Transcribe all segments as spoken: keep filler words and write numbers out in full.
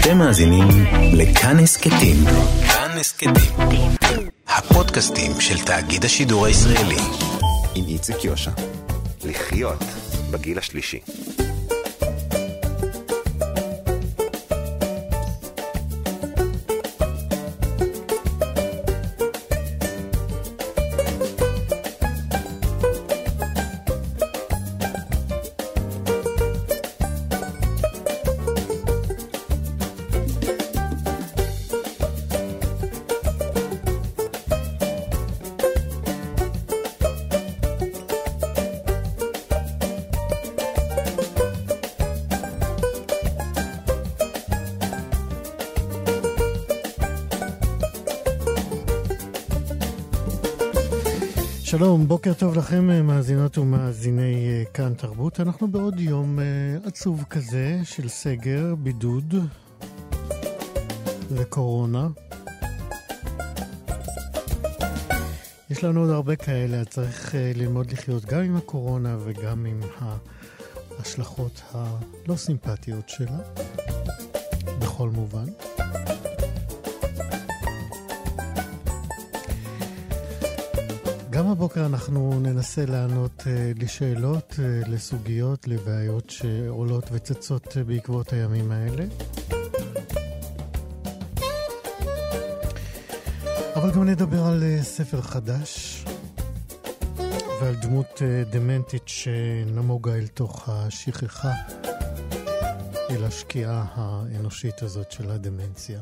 אתם מאזינים לכאן הסכתים. כאן הסכתים. הפודקאסטים של תאגיד השידור הישראלי. עם איציק יושע. לחיות בגיל השלישי. שלום, בוקר טוב לכם מאזינות ומאזיני כאן תרבות. אנחנו בעוד יום עצוב כזה של סגר, בידוד וקורונה. יש לנו עוד הרבה כאלה, צריך ללמוד לחיות גם עם הקורונה וגם עם ההשלכות הלא סימפטיות שלה, בכל מובן. גם הבוקר אנחנו ננסה לענות uh, לשאלות, uh, לסוגיות, לבעיות שעולות וצצות uh, בעקבות הימים האלה. אבל גם נדבר על uh, ספר חדש ועל דמות uh, דמנטית שנמוגה אל תוך השכחה, אל השקיעה האנושית הזאת של הדמנציה.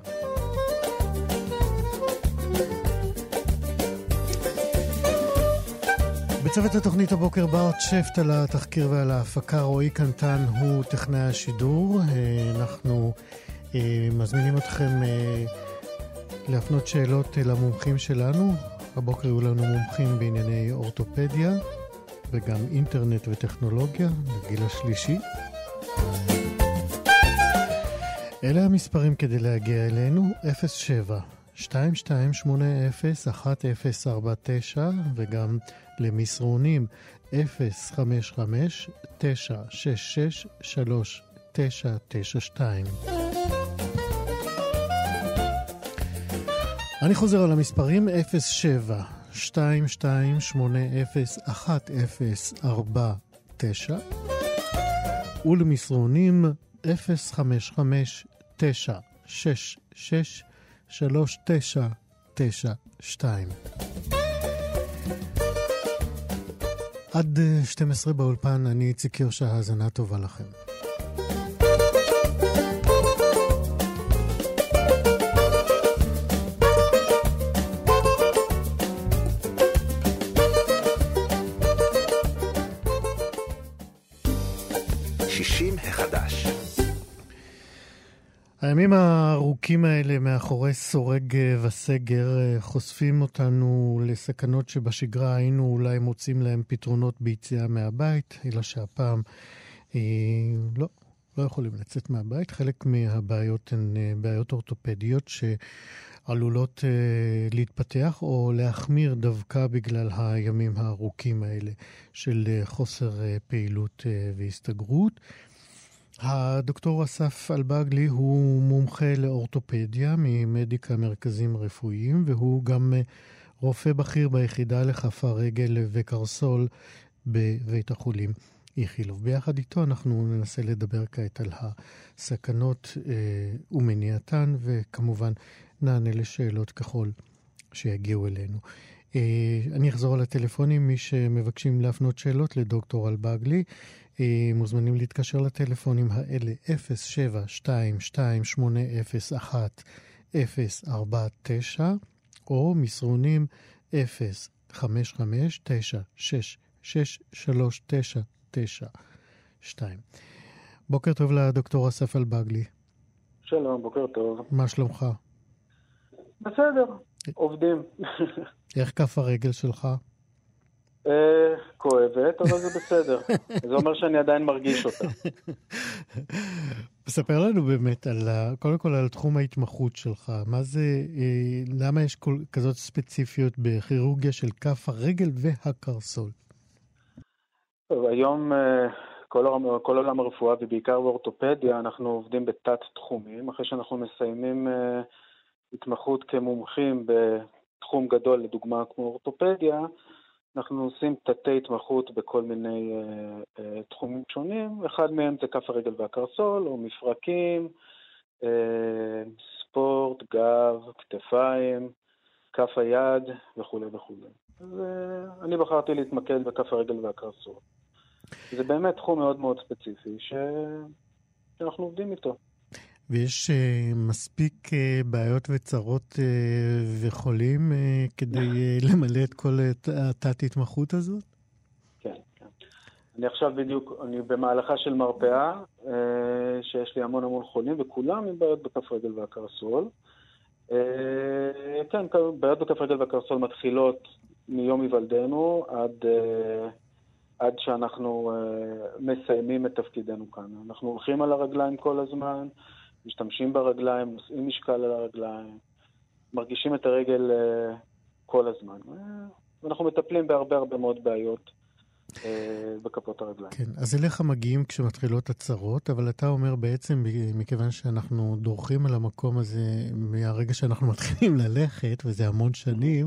בצוות התוכנית הבוקר בארט שפט על התחקיר ועל ההפקה, רועי קנטן הוא טכנאי השידור. אנחנו מזמינים אתכם להפנות שאלות למומחים שלנו. הבוקר היו לנו מומחים בענייני אורתופדיה וגם אינטרנט וטכנולוגיה בגיל השלישי. אלה המספרים כדי להגיע אלינו: אפס שבע שתיים שתיים שמונה אפס אחת אפס ארבע תשע וגם למסרונים אפס חמש חמש תשע שש שש שלוש תשע תשע שתיים. אני חוזר על המספרים: אפס שבע שתיים שתיים שמונה אפס אחת אפס ארבע תשע ולמסרונים אפס חמש חמש תשע שש שש שלוש תשע תשע שתיים. עד שתים עשרה באולפן, אני איציק יושע, האזנה טובה לכם. שישים החדש. הימים הארוכים האלה מאחורי סורג וסגר חושפים אותנו לסכנות שבשגרה היינו אולי מוצאים להם פתרונות ביציאה מהבית, אלא שהפעם אה, לא, לא יכולים לצאת מהבית. חלק מהבעיות הן בעיות אורתופדיות שעלולות אה, להתפתח או להחמיר דווקא בגלל הימים הארוכים האלה של אה, חוסר אה, פעילות אה, והסתגרות. הדוקטור אסף אלבגלי הוא מומחה לאורתופדיה ממדיקה מרכזים רפואיים, והוא גם רופא בכיר ביחידה לכף הרגל וקרסול בבית החולים איכילוב. ביחד איתו אנחנו ננסה לדבר כעת על הסכנות אה, ומניעתן, וכמובן נענה לשאלות ככל שיגיעו אלינו. אה, אני אחזור על הטלפונים. מי שמבקשים להפנות שאלות לדוקטור אלבגלי מוזמנים להתקשר לטלפונים האלה: אפס שבע שתיים שתיים שמונה אפס אחת אפס ארבע תשע או מסרונים אפס חמש חמש תשע שש שש שלוש תשע תשע שתיים. בוקר טוב לדוקטור אסף אלבגלי. שלום, בוקר טוב. מה שלומך? בסדר, עובדים. איך כף הרגל שלך? כואבת, אבל זה בסדר. זה אומר שאני עדיין מרגיש אותה. ספר לנו באמת על, קודם כל על תחום ההתמחות שלך. מה זה, למה יש כזאת ספציפיות בכירורגיה של כף הרגל והקרסול? טוב, היום כל עולם, כל עולם הרפואה ובעיקר באורתופדיה, אנחנו עובדים בתת תחומים, אחרי שאנחנו מסיימים uh, התמחות כמומחים בתחום גדול, לדוגמה כמו אורתופדיה, אנחנו עושים תתי התמחות בכל מיני uh, uh, תחומים שונים, אחד מהם זה כף הרגל והקרסול, או מפרקים, uh, ספורט, גב, כתפיים, כף היד וכו' וכו'. אז uh, אני בחרתי להתמקד בכף הרגל והקרסול. זה באמת תחום מאוד מאוד ספציפי ש... שאנחנו עובדים איתו. ויש uh, מספיק uh, בעיות וצרות uh, וחולים uh, כדי uh, למלא את כל התת-התמחות הזאת? כן, כן. אני עכשיו בדיוק, אני במהלכה של מרפאה, uh, שיש לי המון המון חולים, וכולם עם בעיות בכף רגל והקרסול. Uh, כן, בעיות בכף רגל והקרסול מתחילות מיום היוולדנו עד... Uh, עד שאנחנו uh, מסיימים את תפקידנו כאן. אנחנו הולכים על הרגליים כל הזמן, משתמשים ברגליים, נושאים משקל על הרגליים, מרגישים את הרגל uh, כל הזמן. Uh, ואנחנו מטפלים בהרבה הרבה מאוד בעיות uh, בכפות הרגליים. כן, אז אליך מגיעים כשמתחילות הצרות, אבל אתה אומר בעצם, מכיוון שאנחנו דורכים על המקום הזה מהרגע שאנחנו מתחילים ללכת, וזה המון שנים,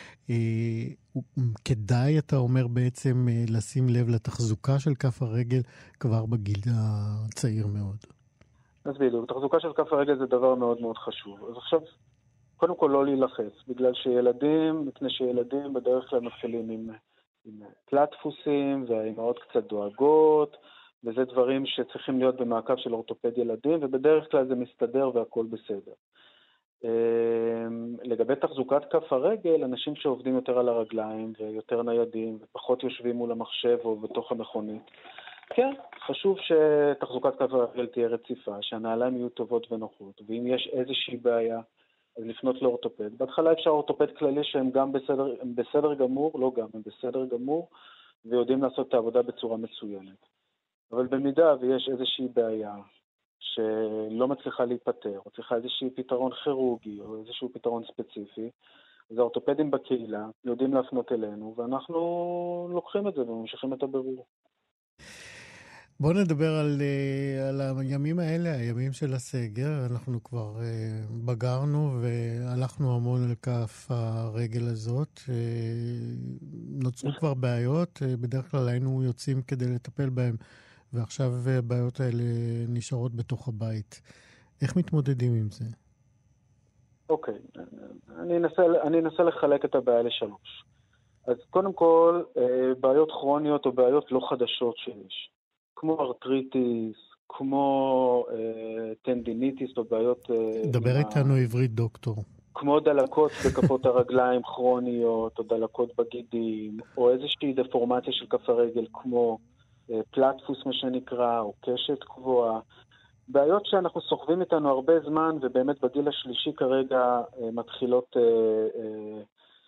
כדאי, אתה אומר בעצם, לשים לב לתחזוקה של כף הרגל כבר בגיל הצעיר מאוד. אז בדיוק, תחזוקה של כף הרגל זה דבר מאוד מאוד חשוב. אז עכשיו, קודם כל לא להילחץ, בגלל שילדים, מפני שילדים בדרך כלל מתחילים עם, עם תלת דפוסים, והאימהות קצת דואגות, וזה דברים שצריכים להיות במעקב של אורתופד ילדים, ובדרך כלל זה מסתדר והכל בסדר. לגבי תחזוקת כף הרגל, אנשים שעובדים יותר על הרגליים ויותר ניידים ופחות יושבים מול המחשב או בתוך המכונית, כן, חשוב שתחזוקת כף הרגל תהיה רציפה, שהנעליים יהיו טובות ונוחות, ואם יש איזושהי בעיה, אז לפנות לאורתופד. בהתחלה אפשר אורתופד כללי שהם גם בסדר, הם בסדר גמור, לא גם, הם בסדר גמור, ויודעים לעשות את העבודה בצורה מצוינת. אבל במידה ויש איזושהי בעיה, שלא מצליחה להיפטר, או צריכה איזשהו פתרון כירורגי, או איזשהו פתרון ספציפי, אז האורתופדים בקהילה יודעים להפנות אלינו, ואנחנו לוקחים את זה וממשיכים את הבירור. בואו נדבר על, על הימים האלה, הימים של הסגר. אנחנו כבר בגרנו והלכנו המון על כף הרגל הזאת. נוצרו כבר בעיות, בדרך כלל היינו יוצאים כדי לטפל בהם, ועכשיו הבעיות האלה נשארות בתוך הבית. איך מתמודדים עם זה? אוקיי, אני אנסה, אני אנסה לחלק את הבעיה לשלוש. אז קודם כל, בעיות כרוניות או בעיות לא חדשות שיש, כמו ארטריטיס, כמו טנדיניטיס או בעיות... דבר איתנו עברית, דוקטור. כמו דלקות בכפות הרגליים כרוניות, או דלקות בגידים, או איזושהי דפורמציה של כף הרגל, כמו... פלטפוס מה שנקרא, או קשת קבועה. בעיות שאנחנו סוחבים איתנו הרבה זמן, ובאמת בגיל השלישי כרגע מתחילות אה, אה,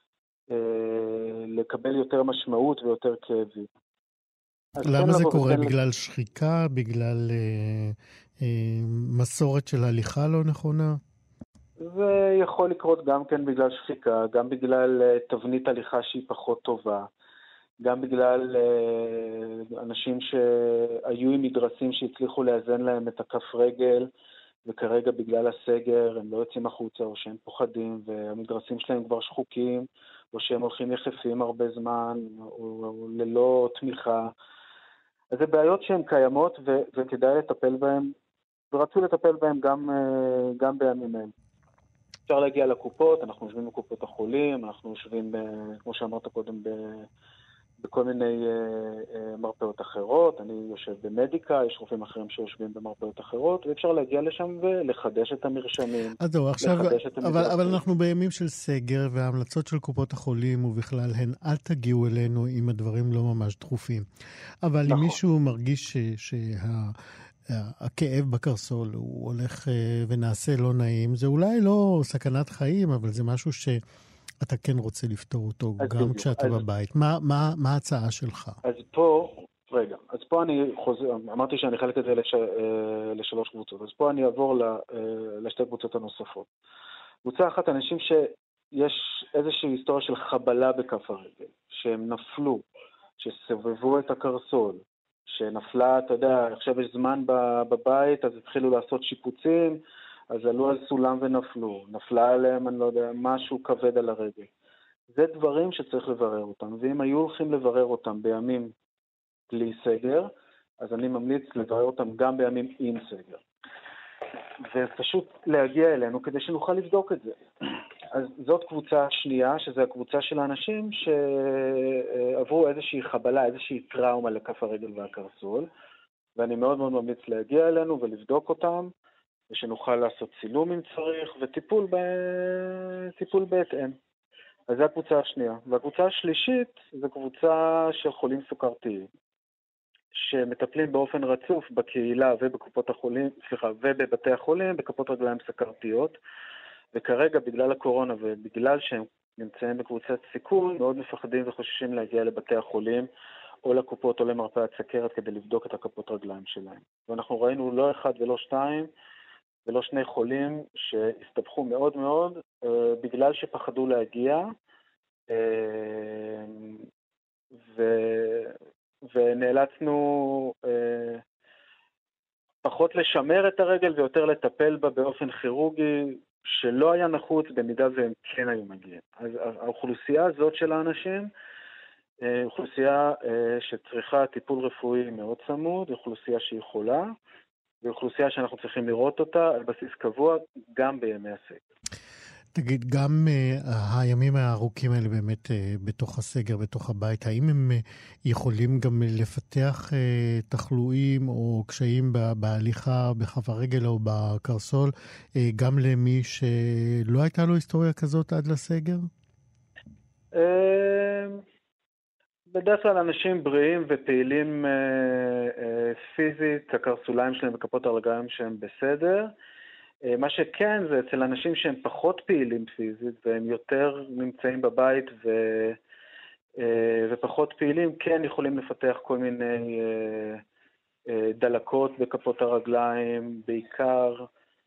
אה, לקבל יותר משמעות ויותר כאבים. למה זה קורה? בגלל שחיקה? בגלל אה, אה, מסורת של הליכה לא נכונה? זה יכול לקרות גם כן בגלל שחיקה, גם בגלל אה, תבנית הליכה שהיא פחות טובה. גם בגלל uh, אנשים שהיו עם מדרסים שהצליחו לאזן להם את הכף רגל, וכרגע בגלל הסגר הם לא יוצאים החוצה, או שהם פוחדים, והמדרסים שלהם כבר שחוקים, או שהם הולכים יחפים הרבה זמן, או, או ללא תמיכה. אז זה בעיות שהן קיימות, ו- וכדאי לטפל בהן, ורצו לטפל בהן גם, uh, גם בימים אלה. אפשר להגיע לקופות, אנחנו יושבים בקופות החולים, אנחנו יושבים, uh, כמו שאמרת קודם, ב... בכל מיני uh, uh, מרפאות אחרות, אני יושב במדיקה, יש רופאים אחרים שיושבים במרפאות אחרות, ואפשר להגיע לשם ולחדש את המרשמים. אז זהו, עכשיו, אבל, אבל אנחנו בימים של סגר, וההמלצות של קופות החולים ובכלל הן, אל תגיעו אלינו אם הדברים לא ממש דחופים. אבל נכון. אם מישהו מרגיש שהכאב בקרסול, הוא הולך uh, ונעשה לא נעים, זה אולי לא סכנת חיים, אבל זה משהו ש... אתה כן רוצה לפתור אותו גם בדיוק. כשאתה אז, בבית. מה, מה, מה ההצעה שלך? אז פה, רגע, אז פה אני חוזר, אמרתי שאני חלק את זה לש, לשלוש קבוצות, אז פה אני אעבור לשתי קבוצות הנוספות. קבוצה אחת, אנשים שיש איזושהי היסטוריה של חבלה בכף הרגל, שהם נפלו, שסובבו את הקרסול, שנפלה, אתה יודע, עכשיו יש זמן בבית, אז התחילו לעשות שיפוצים, אז עלו על סולם ונפלו, נפלה עליהם, אני לא יודע, משהו כבד על הרגל. זה דברים שצריך לברר אותם, ואם היו הולכים לברר אותם בימים בלי סגר, אז אני ממליץ לברר אותם גם בימים עם סגר. ופשוט להגיע אלינו כדי שנוכל לבדוק את זה. אז זאת קבוצה שנייה, שזו הקבוצה של האנשים שעברו איזושהי חבלה, איזושהי טראומה לכף הרגל והקרסול, ואני מאוד מאוד ממליץ להגיע אלינו ולבדוק אותם, ושנוכל לעשות צילום אם צריך, וטיפול ב... טיפול בהתאם. אז זו הקבוצה השנייה. והקבוצה השלישית זו קבוצה של חולים סוכרתיים, שמטפלים באופן רצוף בקהילה ובקופות החולים, סליחה, ובבתי החולים, בכפות רגליים סוכרתיות, וכרגע בגלל הקורונה ובגלל שהם נמצאים בקבוצת סיכון, מאוד מפחדים וחוששים להגיע לבתי החולים, או לקופות או למרפאת סכרת כדי לבדוק את הכפות רגליים שלהם. ואנחנו ראינו לא אחד ולא שתיים, ולא שני חולים שהסתבכו מאוד מאוד, אה, בגלל שפחדו להגיע, אה, ו... ונאלצנו אה, פחות לשמר את הרגל ויותר לטפל בה באופן כירורגי שלא היה נחוץ במידה והם כן היו מגיעים. אז האוכלוסייה הזאת של האנשים, אה, אוכלוסייה אה, שצריכה טיפול רפואי מאוד צמוד, אוכלוסייה שהיא חולה, ואוכלוסייה שאנחנו צריכים לראות אותה על בסיס קבוע גם בימי הסגר. תגיד, גם uh, הימים הארוכים האלה באמת uh, בתוך הסגר, בתוך הבית, האם הם uh, יכולים גם לפתח uh, תחלואים או קשיים בהליכה, בכף הרגל או בקרסול, uh, גם למי שלא הייתה לו היסטוריה כזאת עד לסגר? Uh, בדרך כלל אנשים בריאים ופעילים uh, uh, פיזית, הקרסוליים שלהם וכפות הרגליים שהם בסדר, מה שכן זה אצל אנשים שהם פחות פעילים פיזית והם יותר נמצאים בבית ו... ופחות פעילים, כן יכולים לפתח כל מיני דלקות בכפות הרגליים, בעיקר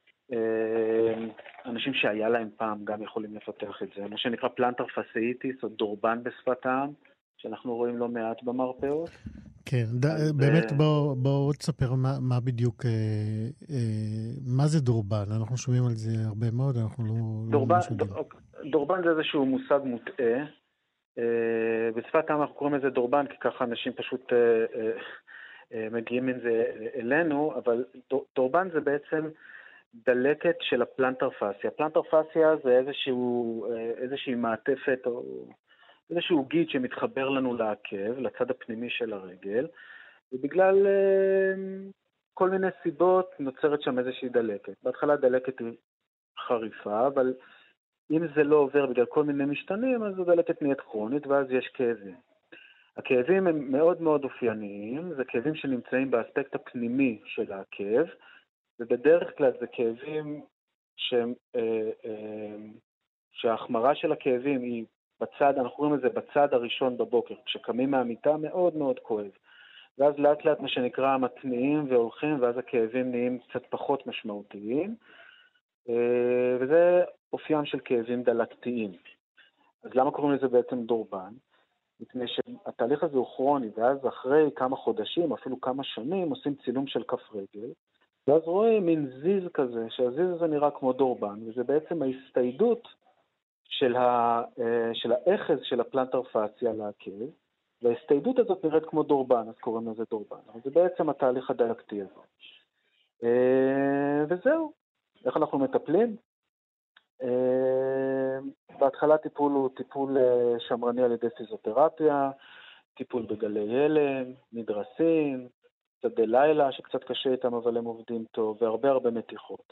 אנשים שהיה להם פעם גם יכולים לפתח את זה. מה שנקרא פלנטר פאסאיטיס או דורבן בשפת העם, שאנחנו רואים לא מעט במרפאות. כן, באמת בואו תספר מה בדיוק, מה זה דורבן? אנחנו שומעים על זה הרבה מאוד, אנחנו לא... דורבן זה איזשהו מושג מוטעה. בשפת העם אנחנו קוראים לזה דורבן, כי ככה אנשים פשוט מגיעים עם זה אלינו, אבל דורבן זה בעצם דלקת של הפלנטר פאסיה. פלנטר פאסיה זה איזושהי מעטפת או... איזשהו גיד שמתחבר לנו לעקב, לצד הפנימי של הרגל, ובגלל uh, כל מיני סיבות נוצרת שם איזושהי דלקת. בהתחלה דלקת היא חריפה, אבל אם זה לא עובר בגלל כל מיני משתנים, אז הדלקת נהיית כרונית, ואז יש כאבים. הכאבים הם מאוד מאוד אופייניים, זה כאבים שנמצאים באספקט הפנימי של העקב, ובדרך כלל זה כאבים שהם, uh, uh, שההחמרה של הכאבים היא בצד, אנחנו רואים את זה בצד הראשון בבוקר, כשקמים מהמיטה מאוד מאוד כואב. ואז לאט לאט מה שנקרא מתניעים והולכים, ואז הכאבים נהיים קצת פחות משמעותיים. וזה אופיים של כאבים דלקתיים. אז למה קוראים לזה בעצם דורבן? מפני שהתהליך הזה הוא כרוני, ואז אחרי כמה חודשים, אפילו כמה שנים, עושים צילום של כף רגל, ואז רואים מין זיז כזה, שהזיז הזה נראה כמו דורבן, וזה בעצם ההסתיידות של, ה, של האחז של הפלנטר פאסיה לעקב, וההסתיידות הזאת נראית כמו דורבן, אז קוראים לזה דורבן. אבל זה בעצם התהליך הדלקתי הזה. וזהו. איך אנחנו מטפלים? בהתחלה טיפול הוא טיפול שמרני על ידי פיזיותרפיה, טיפול בגלי הלם, מדרסים, צדי לילה שקצת קשה איתם אבל הם עובדים טוב, והרבה הרבה מתיחות.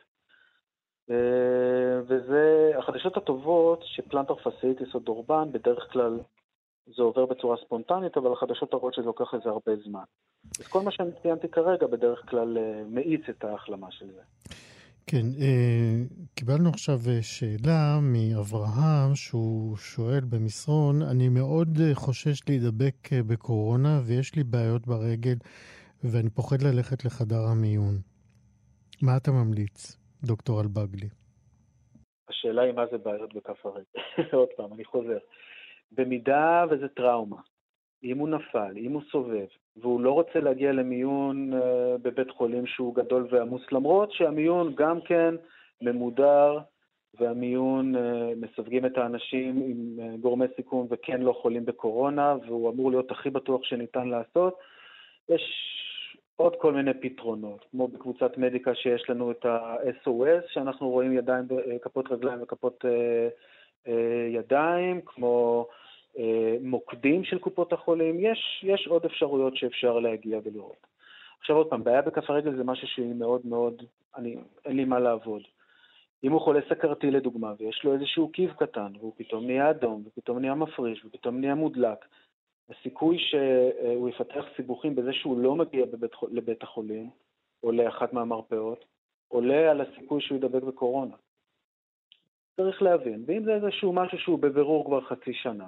וזה החדשות הטובות שפלנטר פאסאיטיס או דורבן בדרך כלל זה עובר בצורה ספונטנית, אבל החדשות הרעות שזה לוקח לזה הרבה זמן. אז כל מה שאני ציינתי כרגע בדרך כלל מאיץ את ההחלמה של זה. כן, קיבלנו עכשיו שאלה מאברהם שהוא שואל במסרון, אני מאוד חושש להידבק בקורונה ויש לי בעיות ברגל ואני פוחד ללכת לחדר המיון. מה אתה ממליץ, דוקטור אלבגלי? השאלה היא מה זה בעיות בכף הרגל. עוד פעם, אני חוזר. במידה וזה טראומה, אם הוא נפל, אם הוא סובב, והוא לא רוצה להגיע למיון אה, בבית חולים שהוא גדול ועמוס, למרות שהמיון גם כן ממודר, והמיון אה, מסווגים את האנשים עם אה, גורמי סיכון וכן לא חולים בקורונה, והוא אמור להיות הכי בטוח שניתן לעשות. יש עוד כל מיני פתרונות, כמו בקבוצת מדיקה שיש לנו את ה-אס או אס, שאנחנו רואים ידיים, כפות רגליים וכפות אה, אה, ידיים, כמו אה, מוקדים של קופות החולים. יש, יש עוד אפשרויות שאפשר להגיע ולראות. עכשיו עוד פעם, בעיה בכף הרגל זה משהו שהיא מאוד מאוד, אני, אין לי מה לעבוד. אם הוא חולה סכרתי לדוגמה, ויש לו איזשהו קיב קטן, והוא פתאום נהיה אדום, ופתאום נהיה מפריש, ופתאום נהיה מודלק, הסיכוי שהוא יפתח סיבוכים בזה שהוא לא מגיע בבית, לבית החולים, או לאחת מהמרפאות, עולה על הסיכוי שהוא ידבק בקורונה. צריך להבין, ואם זה איזשהו משהו שהוא בבירור כבר חצי שנה,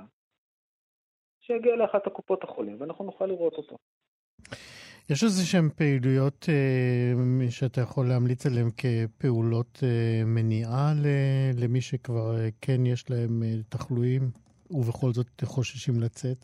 שיגיע לאחת הקופות החולים, ואנחנו נוכל לראות אותו. יש איזה שהן פעילויות אה, שאתה יכול להמליץ עליהן כפעולות אה, מניעה ל- למי שכבר אה, כן יש להם אה, תחלואים, ובכל זאת חוששים לצאת?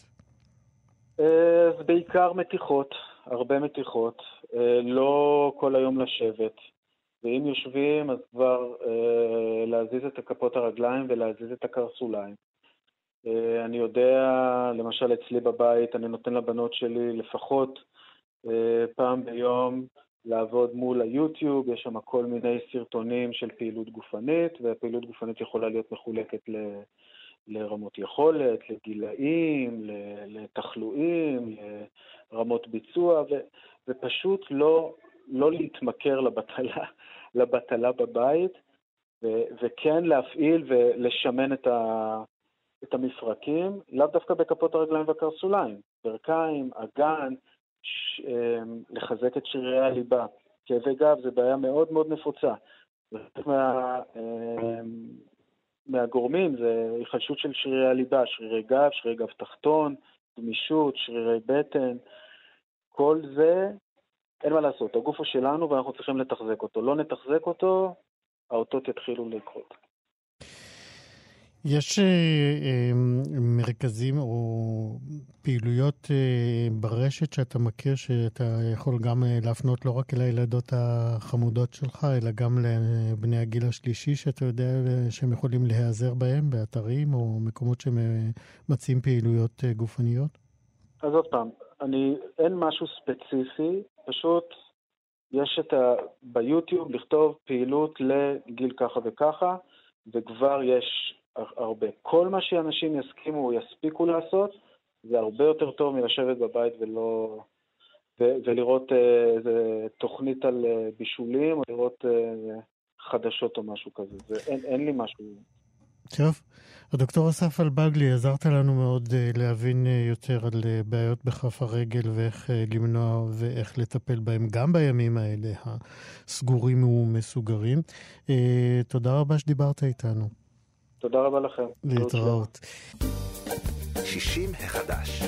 אז בעיקר מתיחות, הרבה מתיחות, לא כל היום לשבת, ואם יושבים אז כבר להזיז את כפות הרגליים ולהזיז את הקרסוליים. אני יודע, למשל אצלי בבית, אני נותן לבנות שלי לפחות פעם ביום לעבוד מול היוטיוב, יש שם כל מיני סרטונים של פעילות גופנית, והפעילות גופנית יכולה להיות מחולקת ל... לרמות יכולת, לגילאים, לתחלואים, לרמות ביצוע, ו, ופשוט לא, לא להתמכר לבטלה, לבטלה בבית, ו, וכן להפעיל ולשמן את, ה, את המפרקים, לאו דווקא בכפות הרגליים והקרסוליים, ברכיים, אגן, ש, לחזק את שרירי הליבה. כאבי גב זה בעיה מאוד מאוד נפוצה. מה, מהגורמים זה היחלשות של שרירי הליבה, שרירי גב, שרירי גב תחתון, גמישות, שרירי בטן, כל זה אין מה לעשות, הגוף הוא שלנו ואנחנו צריכים לתחזק אותו, לא נתחזק אותו, האותות יתחילו לקרות. יש אה, אה, מרכזים או פעילויות אה, ברשת שאתה מכיר שאתה יכול גם אה, להפנות לא רק אל הילדות החמודות שלך, אלא גם לבני הגיל השלישי שאתה יודע שהם יכולים להיעזר בהם באתרים או מקומות שמציעים פעילויות אה, גופניות? אז עוד פעם, אני, אין משהו ספציפי, פשוט יש את ה, ביוטיוב לכתוב פעילות לגיל ככה וככה, וכבר יש הרבה. כל מה שאנשים יסכימו או יספיקו לעשות, זה הרבה יותר טוב מלשבת בבית ולא, ו, ולראות איזה תוכנית על בישולים, או לראות חדשות או משהו כזה. זה, אין, אין לי משהו. טוב. הדוקטור אסף אלבגלי, עזרת לנו מאוד להבין יותר על בעיות בכף הרגל ואיך למנוע ואיך לטפל בהם גם בימים האלה הסגורים ומסוגרים. תודה רבה שדיברת איתנו. תודה רבה לכם. להתראות. שישים החדש.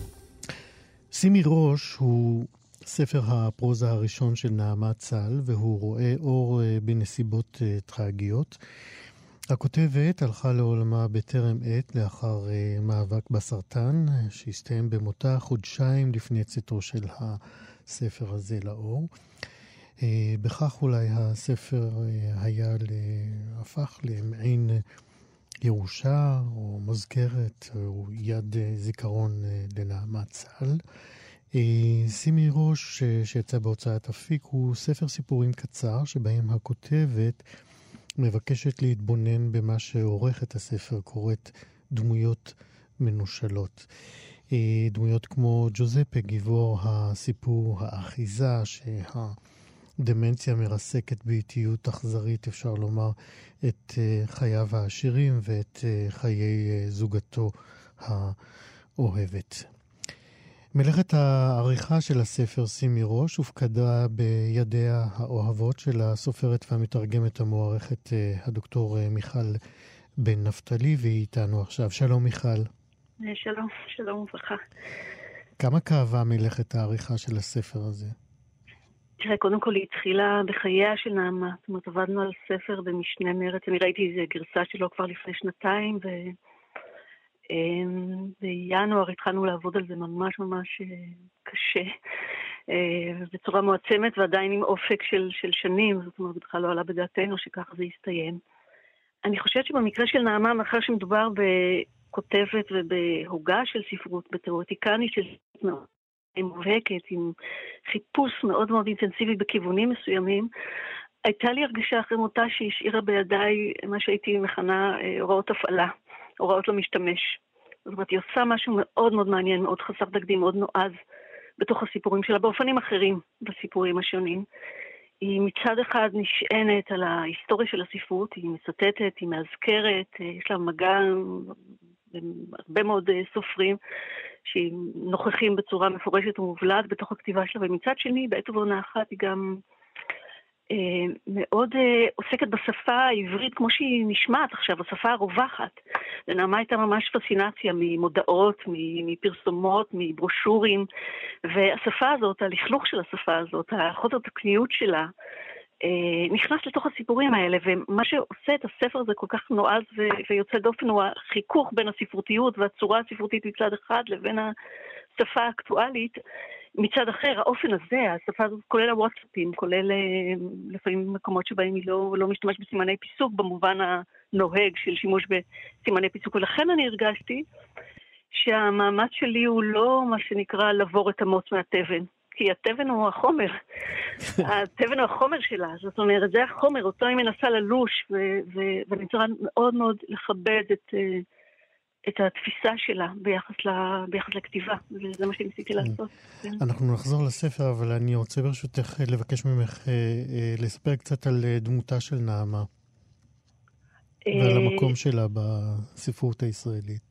שימי ראש הוא ספר הפרוזה הראשון של נעמת צל, והוא רואה אור בנסיבות טרגיות. הכותבת הלכה לעולמה בטרם עת לאחר מאבק בסרטן, שהסתיים במותה חודשיים לפני צאתו של הספר הזה לאור. בכך אולי הספר היה הפך למעין ירושה או מזכרת או יד זיכרון לנעמת צל. שימי ראש שיצא בהוצאת אפיק הוא ספר סיפורים קצר שבהם הכותבת מבקשת להתבונן במה שעורך את הספר, קוראת דמויות מנושלות. דמויות כמו ג'וזפה, גיבור הסיפור האחיזה, שהדמנציה מרסקת באיטיות אכזרית, אפשר לומר, את חייו העשירים ואת חיי זוגתו האוהבת. מלאכת העריכה של הספר שימי ראש הופקדה בידיה האוהבות של הסופרת והמתרגמת המוערכת הדוקטור מיכל בן נפתלי, והיא איתנו עכשיו. שלום מיכל. שלום, שלום וברכה. כמה כאבה מלאכת העריכה של הספר הזה? תראה, קודם כל היא התחילה בחייה של נעמה, זאת אומרת עבדנו על ספר במשנה מרץ, אני ראיתי איזו גרסה שלו כבר לפני שנתיים, ו... בינואר התחלנו לעבוד על זה ממש ממש קשה, בצורה מועצמת ועדיין עם אופק של, של שנים, זאת אומרת, בכלל לא עלה בדעתנו שככה זה יסתיים. אני חושבת שבמקרה של נעמה, מאחר שמדובר בכותבת ובהוגה של ספרות, בתיאורטיקנית של ספרות מובהקת, עם חיפוש מאוד מאוד אינטנסיבי בכיוונים מסוימים, הייתה לי הרגשה אחרי מותה שהשאירה בידיי מה שהייתי מכנה הוראות הפעלה, הוראות למשתמש. זאת אומרת, היא עושה משהו מאוד מאוד מעניין, מאוד חסר תקדים, מאוד נועז בתוך הסיפורים שלה, באופנים אחרים בסיפורים השונים. היא מצד אחד נשענת על ההיסטוריה של הספרות, היא מצטטת, היא מאזכרת, יש לה מגע הרבה מאוד סופרים שנוכחים בצורה מפורשת ומובלעת בתוך הכתיבה שלה, ומצד שני, בעת ובעונה אחת היא גם אה, מאוד אה, עוסקת בשפה העברית כמו שהיא נשמעת עכשיו, השפה הרווחת. לנעמה הייתה ממש פסינציה ממודעות, מפרסומות, מברושורים, והשפה הזאת, הלכלוך של השפה הזאת, החודר תקניות שלה, נכנס לתוך הסיפורים האלה, ומה שעושה את הספר הזה כל כך נועז ו- ויוצא דופן הוא החיכוך בין הספרותיות והצורה הספרותית מצד אחד לבין השפה האקטואלית מצד אחר. האופן הזה, השפה הזאת כולל הוואטסאפים, כולל לפעמים מקומות שבהם היא לא, לא משתמש בסימני פיסוק במובן הנוהג של שימוש בסימני פיסוק, ולכן אני הרגשתי שהמאמץ שלי הוא לא מה שנקרא לעבור את המוץ מהתבן, כי התבן הוא החומר, התבן הוא החומר שלה, זאת אומרת, זה החומר, אותו היא מנסה ללוש, ואני צריכה מאוד מאוד לכבד את, את התפיסה שלה ביחס, ל, ביחס לכתיבה, וזה מה שניסיתי לעשות. אנחנו נחזור לספר, אבל אני רוצה ברשותך לבקש ממך לספר קצת על דמותה של נעמה, ועל המקום שלה בספרות הישראלית.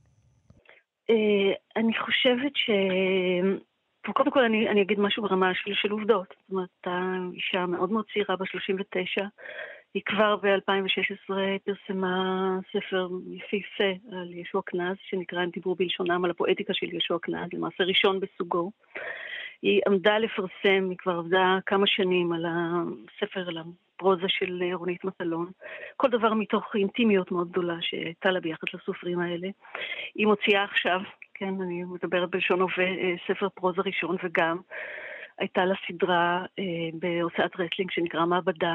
אני חושבת ש... קודם כל אני, אני אגיד משהו ברמה של, של עובדות. זאת אומרת, הייתה אישה מאוד מאוד צעירה ב-שלושים ותשע. היא כבר ב-אלפיים ושש עשרה פרסמה ספר יפהפה על ישוע כנז, שנקרא דיבור בלשונם, על הפואטיקה של ישוע כנז, למעשה ראשון בסוגו. היא עמדה לפרסם, היא כבר עבדה כמה שנים על הספר, על הפרוזה של רונית מטלון. כל דבר מתוך אינטימיות מאוד גדולה שהייתה לה ביחד לסופרים האלה. היא מוציאה עכשיו, כן, אני מדברת בלשון הווה, ספר פרוזה ראשון, וגם הייתה לה סדרה אה, בהוצאת רסלינג שנקרא מעבדה,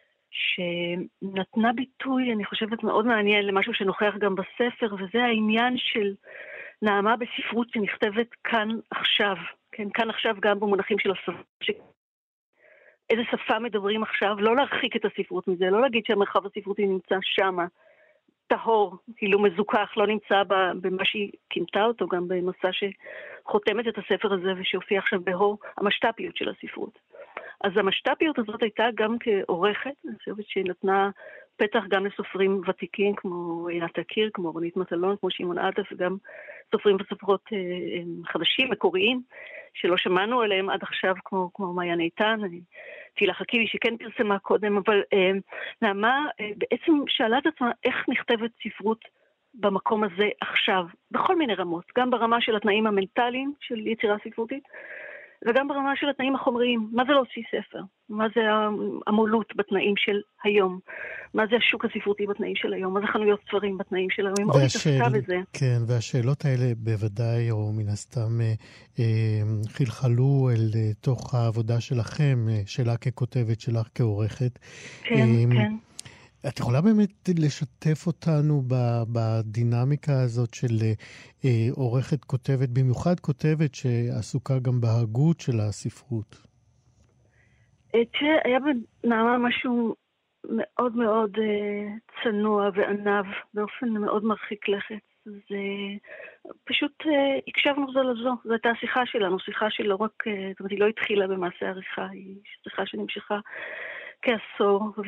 שנתנה ביטוי, אני חושבת, מאוד מעניין למשהו שנוכח גם בספר, וזה העניין של נעמה בספרות שנכתבת כאן עכשיו, כן, כאן עכשיו גם במונחים של השפה, ש... איזה שפה מדברים עכשיו, לא להרחיק את הספרות מזה, לא להגיד שהמרחב הספרותי נמצא שמה, טהור, כאילו מזוכח, לא נמצא במה שהיא כינתה אותו, גם במסע שחותמת את הספר הזה ושהופיע עכשיו בהור המשת"פיות של הספרות. אז המשת"פיות הזאת הייתה גם כעורכת, אני חושבת שהיא נתנה פתח גם לסופרים ותיקים כמו עינת הקיר, כמו רונית מטלון, כמו שמעון עטף, וגם סופרים וסופרות אה, חדשים, מקוריים, שלא שמענו עליהם עד עכשיו, כמו, כמו מעיין איתן, תהילה חכימי שכן פרסמה קודם, אבל אה, נעמה אה, בעצם שאלה את עצמה איך נכתבת ספרות במקום הזה עכשיו, בכל מיני רמות, גם ברמה של התנאים המנטליים של יצירה ספרותית, וגם ברמה של התנאים החומריים. מה זה להוציא ספר? מה זה המולות בתנאים של היום? מה זה השוק הספרותי בתנאים של היום? מה זה חנויות ספרים בתנאים של היום? מאוד התעסקה בזה. כן, והשאלות האלה בוודאי, או מן הסתם, אה, חלחלו אל אה, תוך העבודה שלכם, אה, שלה ככותבת, שלך כעורכת. כן, אה, כן. את יכולה באמת לשתף אותנו בדינמיקה הזאת של אה, עורכת כותבת, במיוחד כותבת שעסוקה גם בהגות של הספרות? תראה, היה בנעמה משהו מאוד מאוד אה, צנוע וענב, באופן מאוד מרחיק לכת. זה פשוט אה, הקשבנו זו לזו, זו הייתה השיחה שלנו, שיחה שלא רק, אה, זאת אומרת, היא לא התחילה במעשה עריכה, היא שיחה שנמשכה כעשור, ו...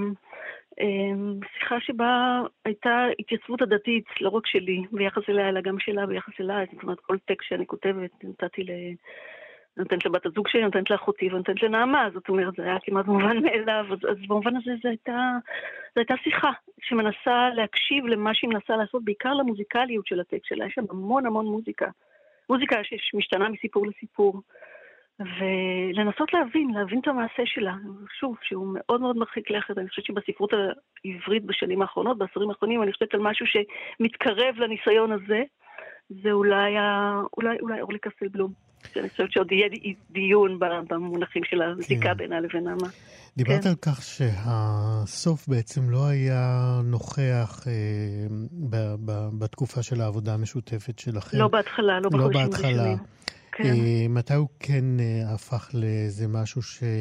שיחה שבה הייתה התייצבות הדתית, לא רק שלי, ביחס אליה, אלא גם שלה, ביחס אליה. זאת אומרת, כל טקסט שאני כותבת, נתתי ל... נותנת לבת הזוג שלי, נותנת לאחותי ונותנת לנעמה, זאת אומרת, זה היה כמעט מובן מאליו, אז, אז במובן הזה זו הייתה, זו הייתה שיחה שמנסה להקשיב למה שהיא מנסה לעשות, בעיקר למוזיקליות של הטקסט שלה. יש שם המון המון מוזיקה, מוזיקה שמשתנה מסיפור לסיפור, ולנסות להבין, להבין את המעשה שלה, שוב, שהוא מאוד מאוד מרחיק לכת. אני חושבת שבספרות העברית בשנים האחרונות, בעשורים האחרונים, אני חושבת על משהו שמתקרב לניסיון הזה, זה אולי, אולי, אולי אורלי קסלבלום. אני חושבת שעוד יהיה דיון במונחים של הזיקה בינה לבין אמה. דיברת על כך שהסוף בעצם לא היה נוכח בתקופה של העבודה המשותפת שלכם. לא בהתחלה, לא בחודשים ראשונים. מתי הוא כן הפך לאיזה משהו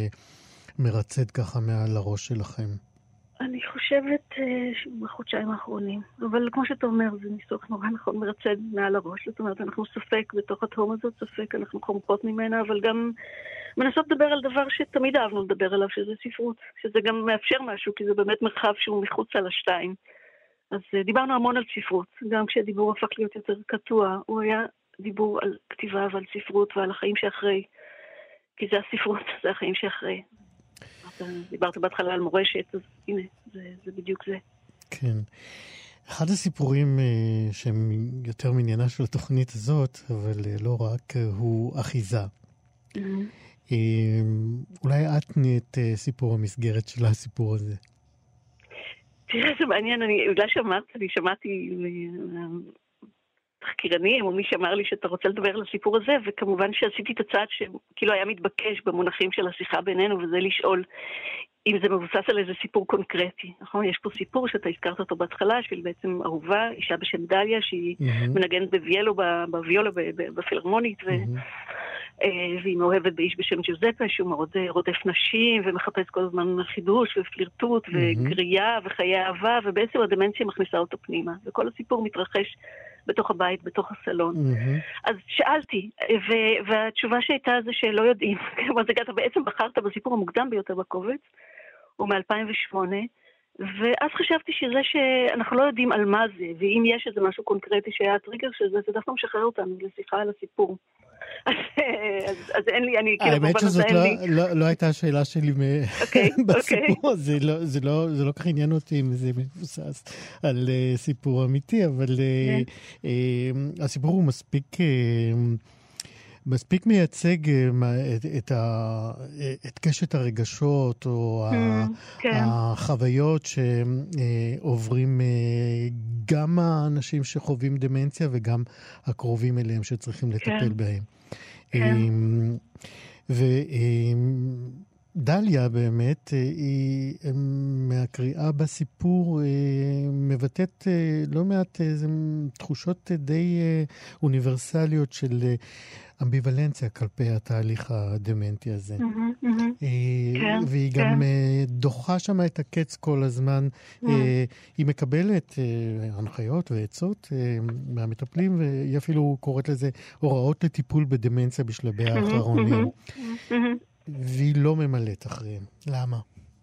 שמרצד ככה מעל הראש שלכם? אני חושבת בחודשיים האחרונים, אבל כמו שאתה אומר, זה ניסוח נורא נכון, מרצד מעל הראש. זאת אומרת, אנחנו ספק בתוך התהום הזאת, ספק, אנחנו חומקות ממנה, אבל גם מנסות לדבר על דבר שתמיד אהבנו לדבר עליו, שזה ספרות, שזה גם מאפשר משהו, כי זה באמת מרחב שהוא מחוץ על השתיים. אז דיברנו המון על ספרות, גם כשהדיבור הפך להיות יותר קטוע, הוא היה דיבור על כתיבה ועל ספרות ועל החיים שאחרי, כי זה הספרות, זה החיים שאחרי. דיברת בהתחלה על מורשת, אז הנה, זה, זה בדיוק זה. כן. אחד הסיפורים uh, שהם יותר מעניינה של התוכנית הזאת, אבל uh, לא רק, uh, הוא אחיזה. Mm-hmm. Uh, אולי את נהיית uh, סיפור המסגרת של הסיפור הזה. תראה, זה מעניין, אני, בגלל שאמרת, אני שמעתי תחקירנים, או מי שאמר לי שאתה רוצה לדבר על הסיפור הזה, וכמובן שעשיתי את הצעד שכאילו היה מתבקש במונחים של השיחה בינינו, וזה לשאול אם זה מבוסס על איזה סיפור קונקרטי. נכון? יש פה סיפור שאתה הזכרת אותו בהתחלה, של בעצם אהובה, אישה בשם דליה, שהיא mm-hmm. מנגנת בוויולו, בוויולה, בפילהרמונית, ו... mm-hmm. והיא מאוהבת באיש בשם ג'וזפה, שהוא מאוד רודף נשים, ומחפש כל הזמן חידוש ופלירטוט, mm-hmm. וגרייה וחיי אהבה, ובעצם הדמנציה מכניסה אותו פנימה. וכל הסיפור מתרחש בתוך הבית, בתוך הסלון. Mm-hmm. אז שאלתי, ו- והתשובה שהייתה זה שלא יודעים. אז אתה בעצם בחרת בסיפור המוקדם ביותר בקובץ, הוא מ-אלפיים ושמונה, ואז חשבתי שזה שאנחנו לא יודעים על מה זה, ואם יש איזה משהו קונקרטי שהיה הטריגר של זה, זה דווקא משחרר אותנו לשיחה על הסיפור. אז, אז, אז אין לי, אני כאילו... האמת שזאת לא, לא, לא הייתה השאלה שלי okay, בסיפור, okay. זה, לא, זה, לא, זה לא כך עניין אותי אם זה מבוסס על uh, סיפור אמיתי, אבל uh, uh, uh, הסיפור הוא מספיק... Uh, מספיק מייצג את, את, ה, את קשת הרגשות או mm, כן. החוויות שעוברים גם האנשים שחווים דמנציה וגם הקרובים אליהם שצריכים לטפל כן. בהם. כן. ודליה באמת, היא מהקריאה בסיפור מבטאת לא מעט תחושות די אוניברסליות של אמביוולנציה כלפי התהליך הדמנטי הזה. Mm-hmm, mm-hmm. כן, והיא כן. גם דוחה שם את הקץ כל הזמן. Mm-hmm. היא מקבלת הנחיות ועצות מהמטפלים, והיא אפילו קוראת לזה הוראות לטיפול בדמנציה בשלבי mm-hmm, האחרונים. Mm-hmm, mm-hmm. והיא לא ממלאת אחריהם. למה?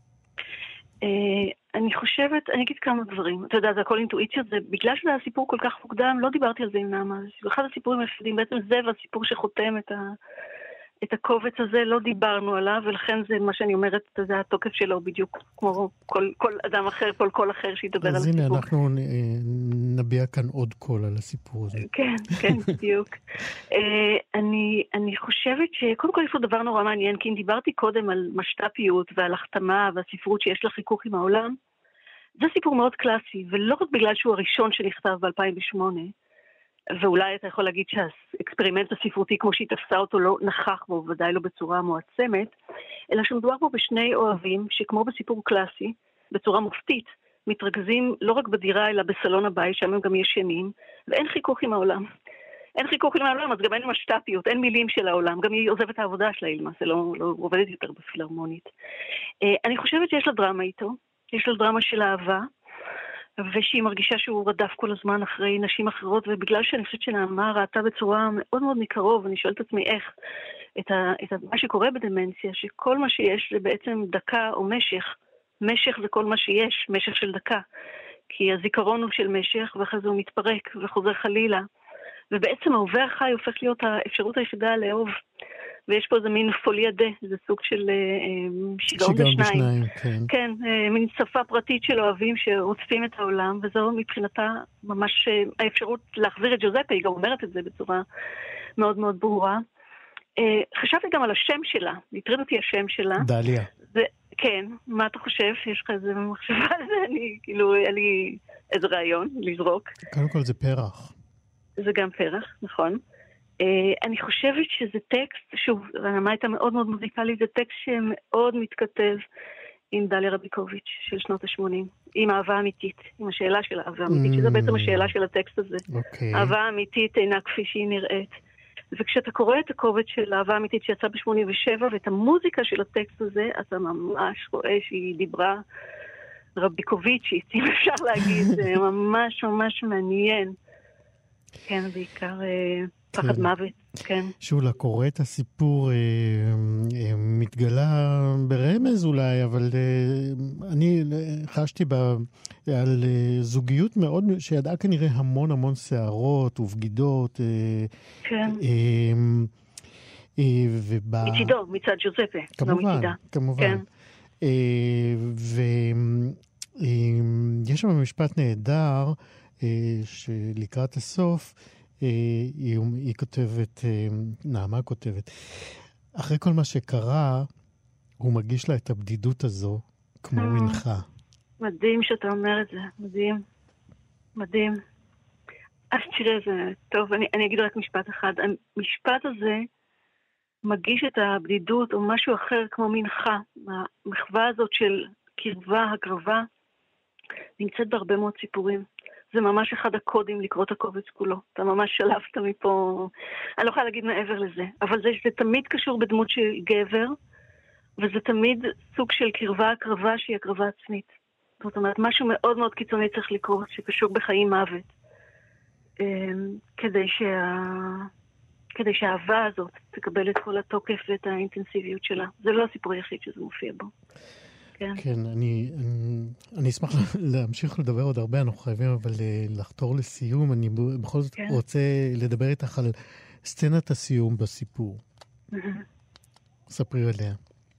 אני חושבת, אני אגיד כמה דברים. אתה יודע, זה הכל אינטואיציה, זה בגלל שזה היה סיפור כל כך מוקדם, לא דיברתי על זה עם נעמה. אחד הסיפורים היחידים, בעצם זה והסיפור שחותם את, ה, את הקובץ הזה, לא דיברנו עליו, ולכן זה מה שאני אומרת, זה התוקף שלו בדיוק, כמו כל, כל אדם אחר, כל קול אחר שידבר על הסיפור. אז הנה, אנחנו נביע כאן עוד קול על הסיפור הזה. כן, כן, בדיוק. אני, אני חושבת שקודם כל יש לו דבר נורא מעניין, כי אם דיברתי קודם על משת"פיות ועל החתמה והספרות שיש לה חיכוך עם העולם, זה סיפור מאוד קלאסי, ולא רק בגלל שהוא הראשון שנכתב ב-אלפיים ושמונה, ואולי אתה יכול להגיד שהאקספרימנט הספרותי כמו שהיא תפסה אותו לא נכח בו, ודאי לא בצורה מועצמת, אלא שמדובר פה בשני אוהבים שכמו בסיפור קלאסי, בצורה מופתית, מתרכזים לא רק בדירה אלא בסלון הבית, שם הם גם ישנים, ואין חיכוך עם העולם. אין חיכוך עם העולם, אז גם אין משת"פיות, אין מילים של העולם, גם היא עוזבת העבודה שלה, למעשה לא, לא עובדת יותר בפילהרמונית. אני חושבת שיש לה דרמה איתו, יש לה דרמה של אהבה, ושהיא מרגישה שהוא רדף כל הזמן אחרי נשים אחרות, ובגלל שאני חושבת שנעמה ראתה בצורה מאוד מאוד מקרוב, אני שואלת את עצמי איך, את, ה, את ה, מה שקורה בדמנציה, שכל מה שיש זה בעצם דקה או משך, משך זה כל מה שיש, משך של דקה, כי הזיכרון הוא של משך, ואחרי זה הוא מתפרק וחוזר חלילה, ובעצם ההווה החי הופך להיות האפשרות היחידה לאהוב, ויש פה איזה מין פוליה דה, זה סוג של שיגעון בשניים. כן, כן מין שפה פרטית של אוהבים שעוצפים את העולם, וזו מבחינתה ממש האפשרות להחזיר את ג'וזפה, היא גם אומרת את זה בצורה מאוד מאוד ברורה. חשבתי גם על השם שלה, נטריד אותי השם שלה. דליה. זה, כן, מה אתה חושב? יש לך איזה מחשבה על זה? אני, כאילו, היה לי איזה רעיון לזרוק. קודם כל זה פרח. זה גם פרח, נכון. אני חושבת שזה טקסט, שוב, רמה הייתה מאוד מאוד מוזיקלית, זה טקסט שמאוד מתכתב עם דליה רביקוביץ' של שנות ה-שמונים, עם אהבה אמיתית, עם השאלה של אהבה אמיתית, שזה בעצם השאלה של הטקסט הזה. Okay. אהבה אמיתית אינה כפי שהיא נראית. וכשאתה קורא את הקובץ של אהבה אמיתית שיצא ב-שמונים ושבע, ואת המוזיקה של הטקסט הזה, אתה ממש רואה שהיא דיברה רביקוביצ'ית, אם אפשר להגיד, זה ממש ממש מעניין. כן, בעיקר פחד כן. מוות, כן. שולה, קורא את הסיפור, אה, אה, מתגלה ברמז אולי, אבל אה, אני חשתי בה, על אה, זוגיות מאוד, שידעה כנראה המון המון שערות ובגידות. אה, כן. אה, אה, ובא... מצידו, מצד ג'וזפה. כמובן, לא מצידה. כמובן. כן. אה, ויש אה, שם משפט נהדר, אה, שלקראת הסוף, היא, היא כותבת, נעמה כותבת, אחרי כל מה שקרה, הוא מרגיש לה את הבדידות הזו כמו מנחה. מדהים שאתה אומר את זה, מדהים, מדהים. אז תראה, זה טוב, אני, אני אגיד רק משפט אחד. המשפט הזה מגיש את הבדידות או משהו אחר כמו מנחה. המחווה הזאת של קרבה, הקרבה, נמצאת בהרבה מאוד סיפורים. זה ממש אחד הקודים לקרוא את הקובץ כולו. אתה ממש שלפת מפה, אני לא יכולה להגיד מעבר לזה, אבל זה, זה תמיד קשור בדמות של גבר, וזה תמיד סוג של קרבה, הקרבה שהיא הקרבה עצמית. זאת אומרת, משהו מאוד מאוד קיצוני צריך לקרות, שקשור בחיים מוות, כדי שה... כדי שהאהבה הזאת תקבל את כל התוקף ואת האינטנסיביות שלה. זה לא הסיפור היחיד שזה מופיע בו. כן, כן, אני, אני, אני אשמח להמשיך לדבר עוד הרבה, אנחנו חייבים אבל לחתור לסיום. אני בכל זאת כן. רוצה לדבר איתך על סצנת הסיום בסיפור. ספרי עליה.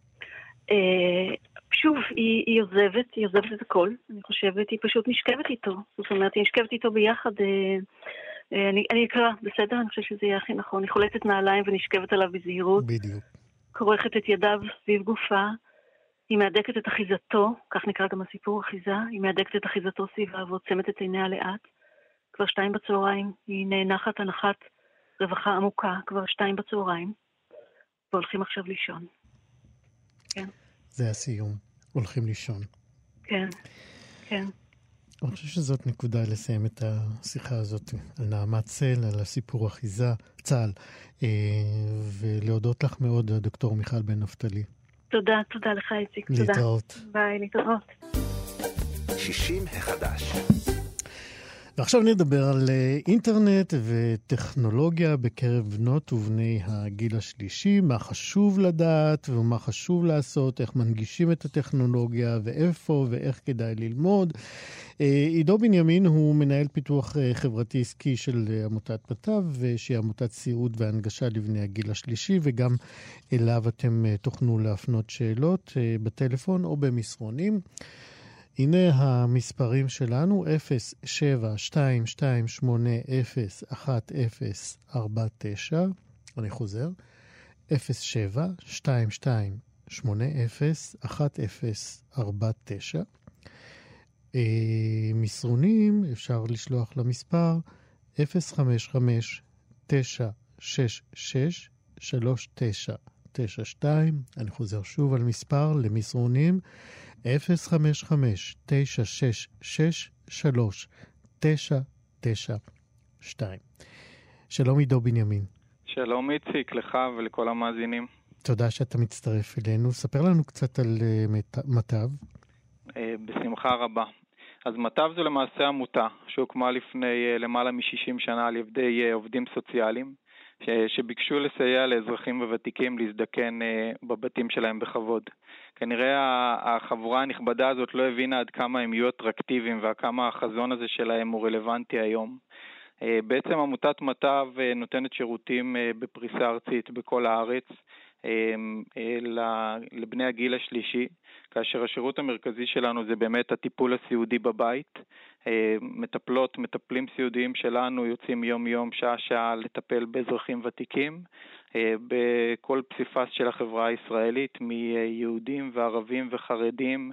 שוב, היא, היא עוזבת, היא עוזבת את הכל, אני חושבת, היא פשוט נשכבת איתו. זאת אומרת, היא נשכבת איתו ביחד, אני, אני אקרא, בסדר? אני חושבת שזה יהיה הכי נכון. היא חולצת נעליים ונשכבת עליו בזהירות. בדיוק. כורכת את ידיו סביב גופה, היא מהדקת את אחיזתו, כך נקרא גם הסיפור, אחיזה, היא מהדקת את אחיזתו סביבה ועוצמת את עיניה לאט. כבר שתיים בצהריים, היא נאנחת הנחת רווחה עמוקה, כבר שתיים בצהריים, והולכים עכשיו לישון. כן. זה הסיום, הולכים לישון. כן, כן. אני חושב שזאת נקודה לסיים את השיחה הזאת על נעמת צל, על הסיפור אחיזה, צהל, ולהודות לך מאוד, דוקטור מיכל בן נפתלי. תודה, תודה לך איציק, תודה. להתראות. ביי, להתראות. שישים החדש. ועכשיו נדבר על אינטרנט וטכנולוגיה בקרב בנות ובני הגיל השלישי, מה חשוב לדעת ומה חשוב לעשות, איך מנגישים את הטכנולוגיה ואיפה ואיך כדאי ללמוד. עידו בנימין הוא מנהל פיתוח חברתי עסקי של עמותת מטב, שהיא עמותת סיעוד והנגשה לבני הגיל השלישי, וגם אליו אתם תוכלו להפנות שאלות בטלפון או במסרונים. הנה המספרים שלנו, אפס שבע שתיים שתיים שמונה אפס אחת אפס ארבע תשע, אני חוזר, אפס שבע שתיים שתיים שמונה אפס אחת אפס ארבע תשע. מסרונים אפשר לשלוח למספר אפס חמש חמש תשע שש שש שלוש תשע תשע שתיים, אני חוזר שוב על מספר למסרונים, אפס חמש חמש תשע שש שש שלוש תשע תשע שתיים. שלום עידו בנימין. שלום איציק, לך ולכל המאזינים. תודה שאתה מצטרף אלינו. ספר לנו קצת על uh, מטב. Uh, בשמחה רבה. אז מטב זו למעשה עמותה שהוקמה לפני uh, למעלה מ-שישים שנה על ידי uh, עובדים סוציאליים, שביקשו לסייע לאזרחים וותיקים להזדקן בבתים שלהם בכבוד. כנראה החבורה הנכבדה הזאת לא הבינה עד כמה הם יהיו אטרקטיביים וכמה החזון הזה שלהם הוא רלוונטי היום. בעצם עמותת מטב נותנת שירותים בפריסה ארצית בכל הארץ לבני הגיל השלישי, כאשר השירות המרכזי שלנו זה באמת הטיפול הסיעודי בבית. מטפלות, מטפלים סיעודיים שלנו יוצאים יום יום, שעה שעה לטפל באזרחים ותיקים בכל פסיפס של החברה הישראלית, מיהודים וערבים וחרדים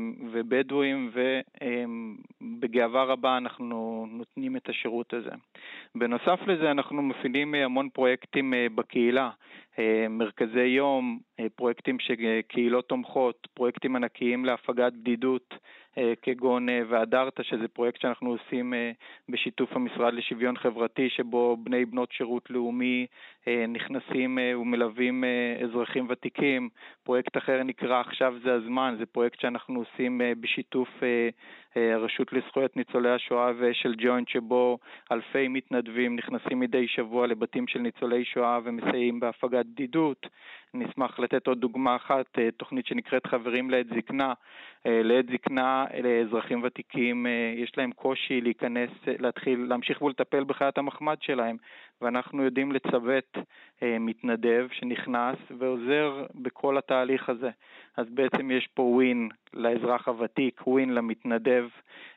ובדואים, ובגאווה רבה אנחנו נותנים את השירות הזה. בנוסף לזה אנחנו מפעילים המון פרויקטים בקהילה, מרכזי יום, פרויקטים שקהילות תומכות, פרויקטים ענקיים להפגת בדידות, כגון והדרת, שזה פרויקט שאנחנו עושים בשיתוף המשרד לשוויון חברתי, שבו בני בנות שירות לאומי נכנסים ומלווים אזרחים ותיקים. פרויקט אחר נקרא עכשיו זה הזמן, זה פרויקט שאנחנו עושים בשיתוף הרשות לזכויות ניצולי השואה ושל ג'וינט, שבו אלפי מתנדבים נכנסים מדי שבוע לבתים של ניצולי שואה ומסייעים בהפגת בדידות. נשמח לתת עוד דוגמה אחת, תוכנית שנקראת חברים לעת זקנה. לעת זקנה, לאזרחים ותיקים יש להם קושי להיכנס, להתחיל, להמשיך ולטפל בחיית המחמד שלהם, ואנחנו יודעים לצוות מתנדב שנכנס ועוזר בכל התהליך הזה. אז בעצם יש פה ווין לאזרח הוותיק, ווין למתנדב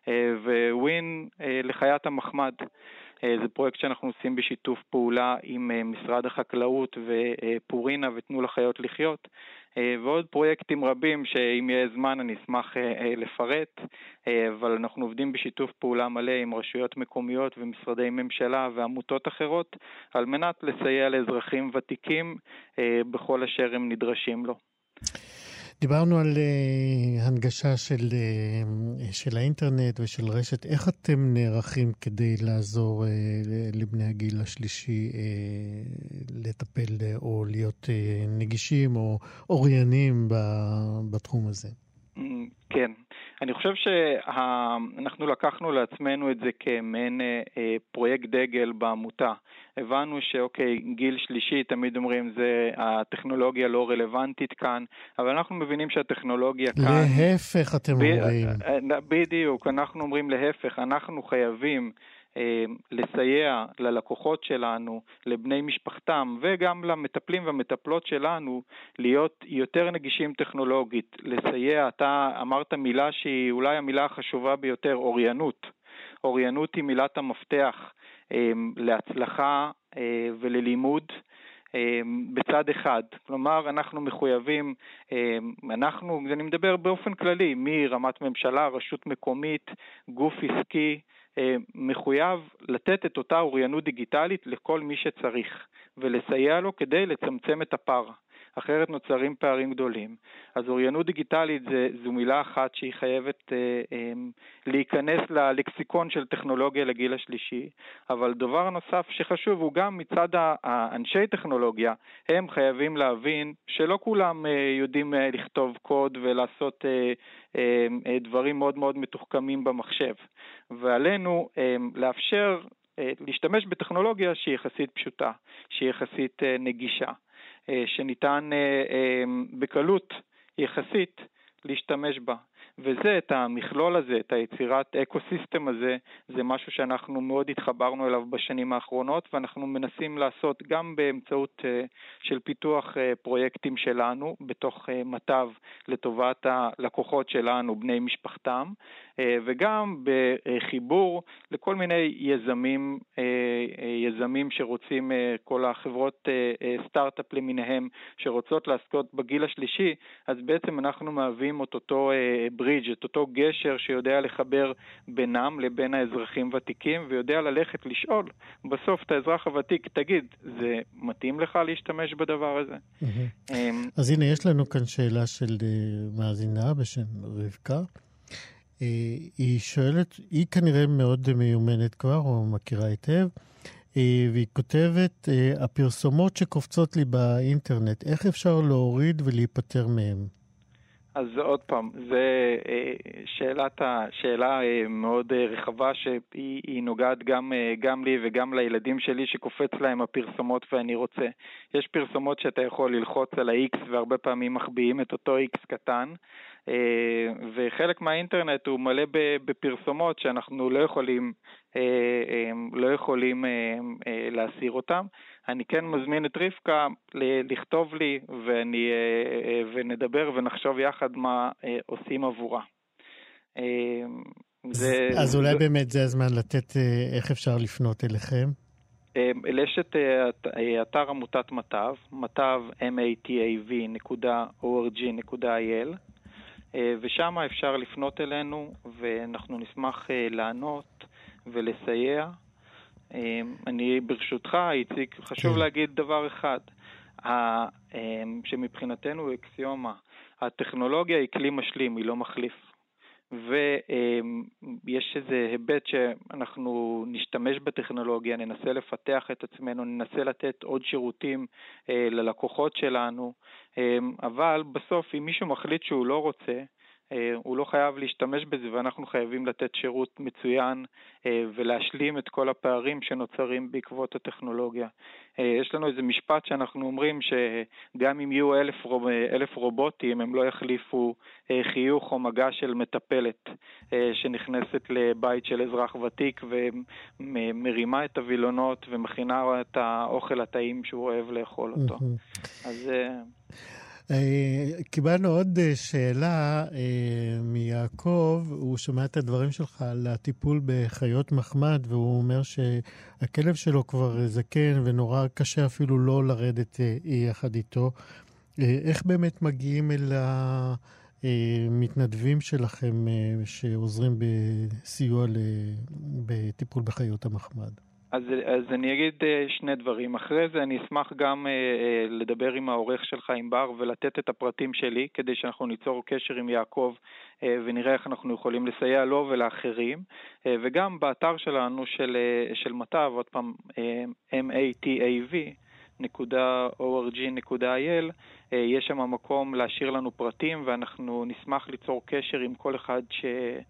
וווין לחיית המחמד. זה פרויקט שאנחנו עושים בשיתוף פעולה עם משרד החקלאות ופורינה ותנו לחיות לחיות, ועוד פרויקטים רבים שאם יהיה זמן אני אשמח לפרט, אבל אנחנו עובדים בשיתוף פעולה מלא עם רשויות מקומיות ומשרדי ממשלה ועמותות אחרות, על מנת לסייע לאזרחים ותיקים בכל אשר הם נדרשים לו. דיברנו על uh, הנגשה של, uh, של האינטרנט ושל רשת. איך אתם נערכים כדי לעזור uh, לבני הגיל השלישי uh, לטפל uh, או להיות uh, נגישים או אוריינים בתחום הזה? כן, אני חושב שאנחנו לקחנו לעצמנו את זה כמעין פרויקט דגל בעמותה. הבנו שאוקיי, גיל שלישי, תמיד אומרים, זה הטכנולוגיה לא רלוונטית כאן, אבל אנחנו מבינים שהטכנולוגיה כאן... להפך אתם אומרים. בדיוק, אנחנו אומרים להפך, אנחנו חייבים לסייע ללקוחות שלנו, לבני משפחתם וגם למטפלים והמטפלות שלנו להיות יותר נגישים טכנולוגית, לסייע. אתה אמרת מילה שהיא אולי המילה החשובה ביותר, אוריינות. אוריינות היא מילת המפתח להצלחה וללימוד בצד אחד. כלומר, אנחנו מחויבים, אנחנו, אני מדבר באופן כללי, מרמת ממשלה, רשות מקומית, גוף עסקי, מחויב לתת את אותה אוריינות דיגיטלית לכל מי שצריך, ולסייע לו כדי לצמצם את הפער. אחרת נוצרים פערים גדולים. אז אוריינות דיגיטלית זה, זו מילה אחת שהיא חייבת אה, אה, להיכנס ללקסיקון של טכנולוגיה לגיל השלישי, אבל דבר נוסף שחשוב הוא גם מצד האנשי טכנולוגיה, הם חייבים להבין שלא כולם אה, יודעים אה, לכתוב קוד ולעשות אה, אה, אה, דברים מאוד מאוד מתוחכמים במחשב, ועלינו אה, לאפשר אה, להשתמש בטכנולוגיה שהיא יחסית פשוטה, שהיא יחסית אה, נגישה. שניתן בקלות יחסית להשתמש בה. וזה, את המכלול הזה, את היצירת אקוסיסטם הזה, זה משהו שאנחנו מאוד התחברנו אליו בשנים האחרונות, ואנחנו מנסים לעשות גם באמצעות של פיתוח פרויקטים שלנו, בתוך מטב לטובת הלקוחות שלנו, בני משפחתם, וגם בחיבור לכל מיני יזמים, יזמים שרוצים, כל החברות סטארט-אפ למיניהם, שרוצות לעסקות בגיל השלישי, אז בעצם אנחנו מהווים את אותו ברידג', את אותו גשר שיודע לחבר בינם לבין האזרחים ותיקים, ויודע ללכת לשאול בסוף את האזרח הוותיק, תגיד, זה מתאים לך להשתמש בדבר הזה? אז הנה, יש לנו כאן שאלה של מאזינה בשם רבקה. היא שואלת, היא כנראה מאוד מיומנת כבר, או מכירה היטב, והיא כותבת, הפרסומות שקופצות לי באינטרנט, איך אפשר להוריד ולהיפטר מהם? אז עוד פעם, זה שאלת, שאלה מאוד רחבה שהיא נוגעת גם, גם לי וגם לילדים שלי שקופץ להם הפרסומות ואני רוצה. יש פרסומות שאתה יכול ללחוץ על ה-X והרבה פעמים מחביאים את אותו X קטן, וחלק מהאינטרנט הוא מלא בפרסומות שאנחנו לא יכולים, לא יכולים להסיר אותם. אני כן מזמין את רבקה לכתוב לי ואני, ונדבר ונחשוב יחד מה עושים עבורה. זה, אז אולי זה... באמת זה הזמן לתת איך אפשר לפנות אליכם? יש את אתר עמותת מטב, מטב מטב נקודה או אר ג'י נקודה איי אל, ושם אפשר לפנות אלינו ואנחנו נשמח לענות ולסייע. אני ברשותך, איציק, חשוב להגיד דבר אחד, שמבחינתנו הוא אקסיומה, הטכנולוגיה היא כלי משלים, היא לא מחליף. ויש איזה היבט שאנחנו נשתמש בטכנולוגיה, ננסה לפתח את עצמנו, ננסה לתת עוד שירותים ללקוחות שלנו, אבל בסוף אם מישהו מחליט שהוא לא רוצה, הוא לא חייב להשתמש בזה, ואנחנו חייבים לתת שירות מצוין ולהשלים את כל הפערים שנוצרים בעקבות הטכנולוגיה. יש לנו איזה משפט שאנחנו אומרים שגם אם יהיו אלף, רוב, אלף רובוטים, הם לא יחליפו חיוך או מגע של מטפלת שנכנסת לבית של אזרח ותיק ומרימה את הווילונות ומכינה את האוכל הטעים שהוא אוהב לאכול אותו. אז... קיבלנו עוד שאלה מיעקב, הוא שומע את הדברים שלך על הטיפול בחיות מחמד, והוא אומר שהכלב שלו כבר זקן ונורא קשה אפילו לא לרדת יחד איתו. איך באמת מגיעים אל המתנדבים שלכם שעוזרים בסיוע בטיפול בחיות המחמד? אז, אז אני אגיד שני דברים. אחרי זה אני אשמח גם אה, לדבר עם העורך שלך, עם בר, ולתת את הפרטים שלי, כדי שאנחנו ניצור קשר עם יעקב, אה, ונראה איך אנחנו יכולים לסייע לו ולאחרים. אה, וגם באתר שלנו של, של מטב, עוד פעם, אה, מטאב נקודה או אר ג'י נקודה איי אל, יש שם מקום להשאיר לנו פרטים, ואנחנו נשמח ליצור קשר עם כל אחד ש...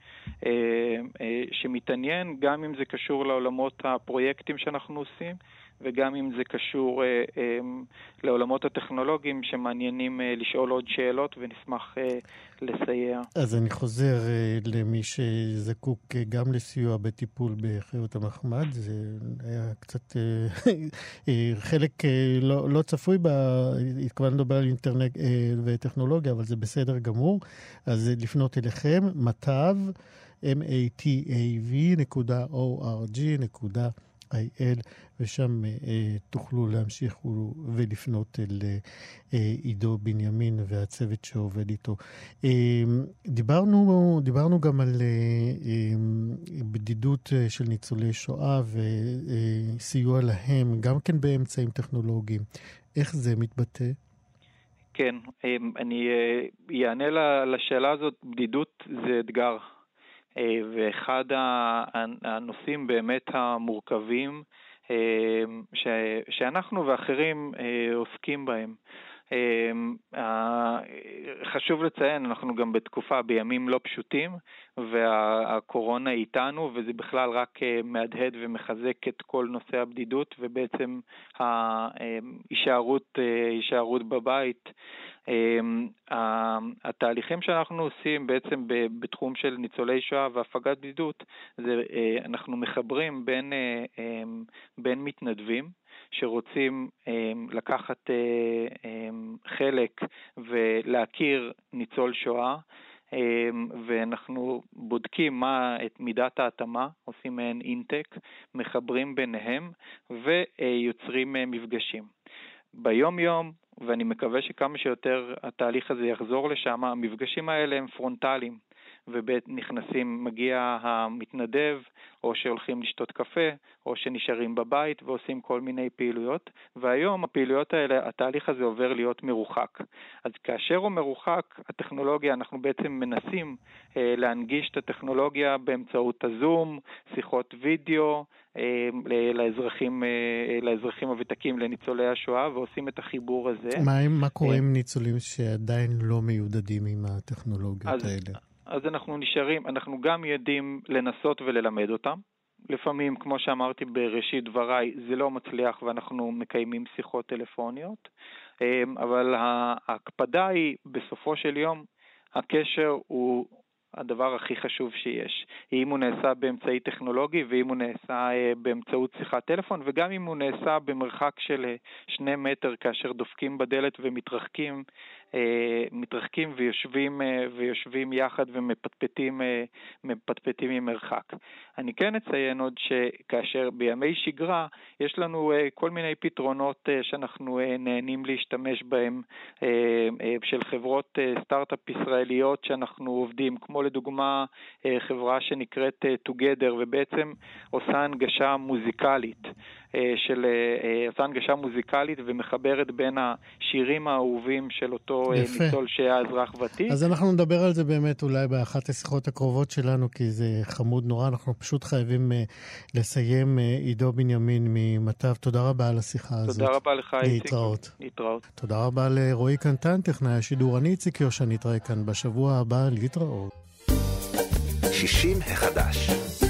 שמתעניין, גם אם זה קשור לעולמות הפרויקטים שאנחנו עושים, וגם אם זה קשור אה, אה, לעולמות הטכנולוגיים שמעניינים אה, לשאול עוד שאלות, ונשמח אה, לסייע. אז אני חוזר אה, למי שזקוק אה, גם לסיוע בטיפול בחיות המחמד. זה היה קצת אה, אה, חלק אה, לא, לא צפוי, התכוון לדבר על אינטרנט אה, וטכנולוגיה, אבל זה בסדר גמור. אז לפנות אליכם, מטב, מטאב נקודה או אר ג'י נקודה איי אל, ושם אה, תוכלו להמשיך ולפנות אל אה, עידו בנימין והצוות שעובד איתו. אה, דיברנו, דיברנו גם על אה, אה, בדידות של ניצולי שואה וסיוע אה, להם, גם כן באמצעים טכנולוגיים. איך זה מתבטא? כן, אני אענה לשאלה הזאת. בדידות זה אתגר. ואחד הנושאים באמת המורכבים ש, שאנחנו ואחרים עוסקים בהם. חשוב לציין, אנחנו גם בתקופה, בימים לא פשוטים, והקורונה איתנו, וזה בכלל רק מהדהד ומחזק את כל נושא הבדידות, ובעצם ההישארות, הישארות בבית. התהליכים שאנחנו עושים בעצם בתחום של ניצולי שואה והפגת בדידות, זה אנחנו מחברים בין, בין מתנדבים, שרוצים לקחת חלק ולהכיר ניצול שואה, ואנחנו בודקים מה את מידת ההתאמה, עושים מהן אינטק, מחברים ביניהם ויוצרים מפגשים. ביום יום, ואני מקווה שכמה שיותר התהליך הזה יחזור לשם, המפגשים האלה הם פרונטליים, ונכנסים, מגיע המתנדב, או שהולכים לשתות קפה, או שנשארים בבית ועושים כל מיני פעילויות, והיום הפעילויות האלה, התהליך הזה עובר להיות מרוחק. אז כאשר הוא מרוחק, הטכנולוגיה, אנחנו בעצם מנסים אה, להנגיש את הטכנולוגיה באמצעות הזום, שיחות וידאו, אה, לאזרחים, אה, לאזרחים הוותיקים, לניצולי השואה, ועושים את החיבור הזה. מה, מה קורה עם ניצולים שעדיין לא מיודדים עם הטכנולוגיות אז, האלה? אז אנחנו נשארים, אנחנו גם יודעים לנסות וללמד אותם. לפעמים, כמו שאמרתי בראשית דבריי, זה לא מצליח ואנחנו מקיימים שיחות טלפוניות. אבל ההקפדה היא, בסופו של יום, הקשר הוא הדבר הכי חשוב שיש. אם הוא נעשה באמצעי טכנולוגי, ואם הוא נעשה באמצעות שיחת טלפון, וגם אם הוא נעשה במרחק של שני מטר, כאשר דופקים בדלת ומתרחקים, מתרחקים ויושבים, ויושבים יחד ומפטפטים מפטפטים ממרחק. אני כן אציין עוד שכאשר בימי שגרה יש לנו כל מיני פתרונות שאנחנו נהנים להשתמש בהם של חברות סטארט-אפ ישראליות שאנחנו עובדים, כמו לדוגמה חברה שנקראת Together ובעצם עושה הנגשה מוזיקלית של עושה הנגשה מוזיקלית ומחברת בין השירים האהובים של אותו ניצול שהיה אזרח ותיק. אז אנחנו נדבר על זה באמת אולי באחת השיחות הקרובות שלנו, כי זה חמוד נורא. אנחנו פשוט חייבים לסיים. עידו בנימין ממטב, תודה רבה על השיחה הזאת. תודה רבה לך, איציק. להתראות. להתראות. תודה רבה לרועי קנטן, טכנאי השידור. אני איציק יושע, נתראה כאן בשבוע הבא. להתראות. שישים החדש.